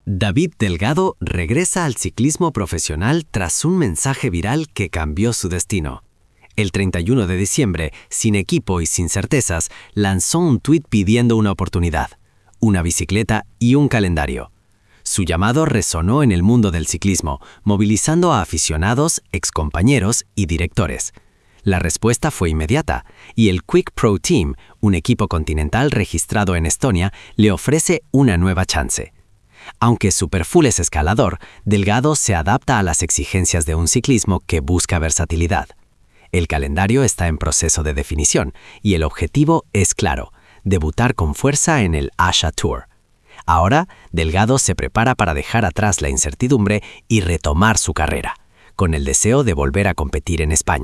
David Delgado regresa al ciclismo profesional tras un mensaje viral que cambió su destino. El 31 de diciembre, sin equipo y sin certezas, lanzó un tuit pidiendo una oportunidad, una bicicleta y un calendario. Su llamado resonó en el mundo del ciclismo, movilizando a aficionados, excompañeros y directores. La respuesta fue inmediata, y el Quick Pro Team, un equipo continental registrado en Estonia, le ofrece una nueva chance. Aunque su perfil es escalador, Delgado se adapta a las exigencias de un ciclismo que busca versatilidad. El calendario está en proceso de definición y el objetivo es claro: debutar con fuerza en el Asha Tour. Ahora, Delgado se prepara para dejar atrás la incertidumbre y retomar su carrera, con el deseo de volver a competir en España.